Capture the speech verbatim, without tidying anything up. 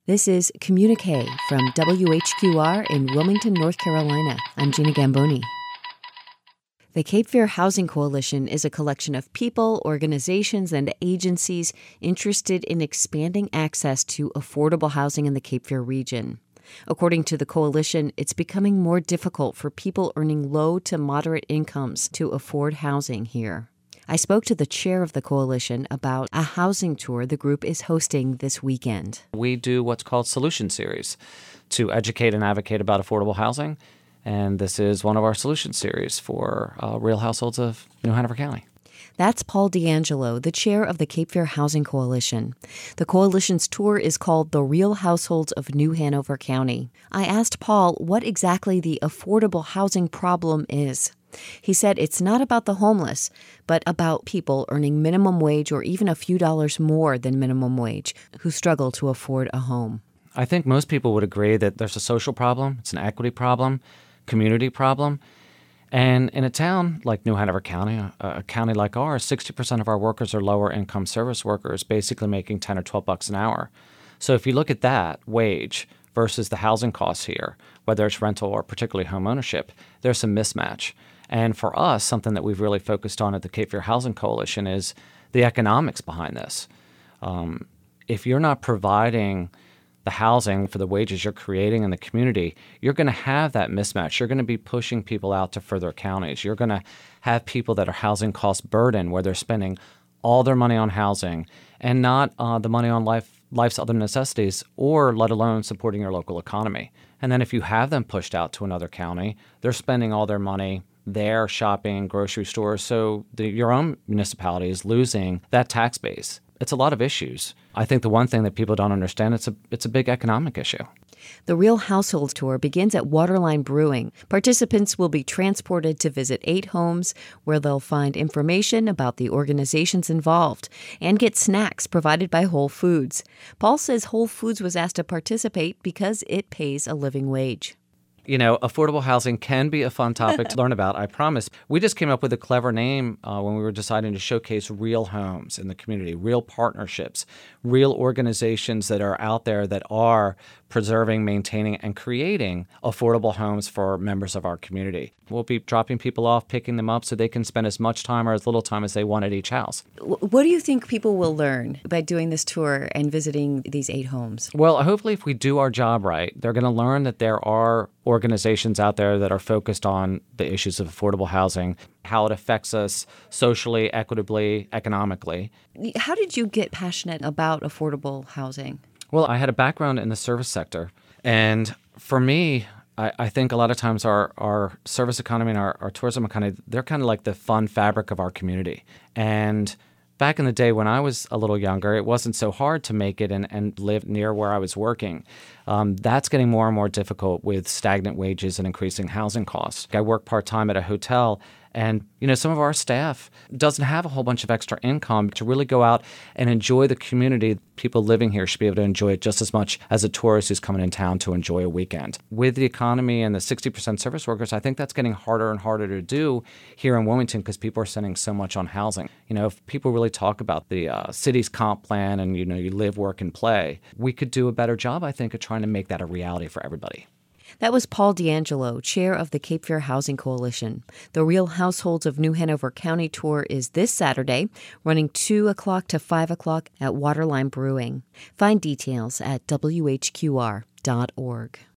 This is Communique from W H Q R in Wilmington, North Carolina. I'm Gina Gamboni. The Cape Fear Housing Coalition is a collection of people, organizations, and agencies interested in expanding access to affordable housing in the Cape Fear region. According to the coalition, it's becoming more difficult for people earning low to moderate incomes to afford housing here. I spoke to the chair of the coalition about a housing tour the group is hosting this weekend. We do what's called Solution Series to educate and advocate about affordable housing, and this is one of our Solution Series for uh, real households of New Hanover County. That's Paul D'Angelo, the chair of the Cape Fear Housing Coalition. The coalition's tour is called The Real Households of New Hanover County. I asked Paul what exactly the affordable housing problem is. He said it's not about the homeless, but about people earning minimum wage or even a few dollars more than minimum wage who struggle to afford a home. I think most people would agree that there's a social problem, it's an equity problem, community problem. And in a town like New Hanover County, a, a county like ours, sixty percent of our workers are lower income service workers, basically making ten or twelve bucks an hour. So if you look at that wage versus the housing costs here, whether it's rental or particularly home ownership, there's some mismatch. And for us, something that we've really focused on at the Cape Fear Housing Coalition is the economics behind this. Um, if you're not providing the housing for the wages you're creating in the community, you're going to have that mismatch. You're going to be pushing people out to further counties. You're going to have people that are housing cost burden, where they're spending all their money on housing and not uh, the money on life, life's other necessities, or let alone supporting your local economy. And then if you have them pushed out to another county, they're spending all their money there, shopping, grocery stores. So the, your own municipality is losing that tax base. It's a lot of issues. I think the one thing that people don't understand, it's a it's a big economic issue. The Real Household Tour begins at Waterline Brewing. Participants will be transported to visit eight homes where they'll find information about the organizations involved and get snacks provided by Whole Foods. Paul says Whole Foods was asked to participate because it pays a living wage. You know, affordable housing can be a fun topic to learn about, I promise. We just came up with a clever name uh, when we were deciding to showcase real homes in the community, real partnerships, real organizations that are out there that are preserving, maintaining, and creating affordable homes for members of our community. We'll be dropping people off, picking them up so they can spend as much time or as little time as they want at each house. What do you think people will learn by doing this tour and visiting these eight homes? Well, hopefully if we do our job right, they're going to learn that there are organizations out there that are focused on the issues of affordable housing, how it affects us socially, equitably, economically. How did you get passionate about affordable housing? Well, I had a background in the service sector. And for me, I, I think a lot of times our, our service economy and our, our tourism economy, they're kind of like the fun fabric of our community. And back in the day when I was a little younger, it wasn't so hard to make it and, and live near where I was working. Um, that's getting more and more difficult with stagnant wages and increasing housing costs. I work part-time at a hotel, and you know, some of our staff doesn't have a whole bunch of extra income to really go out and enjoy the community. People living here should be able to enjoy it just as much as a tourist who's coming in town to enjoy a weekend. With the economy and the sixty percent service workers, I think that's getting harder and harder to do here in Wilmington because people are spending so much on housing. You know, if people really talk about the uh, city's comp plan and, you know, you live, work, and play, we could do a better job, I think, of trying to make that a reality for everybody. That was Paul D'Angelo, chair of the Cape Fear Housing Coalition. The Real Households of New Hanover County tour is this Saturday, running two o'clock to five o'clock at Waterline Brewing. Find details at W H Q R dot org.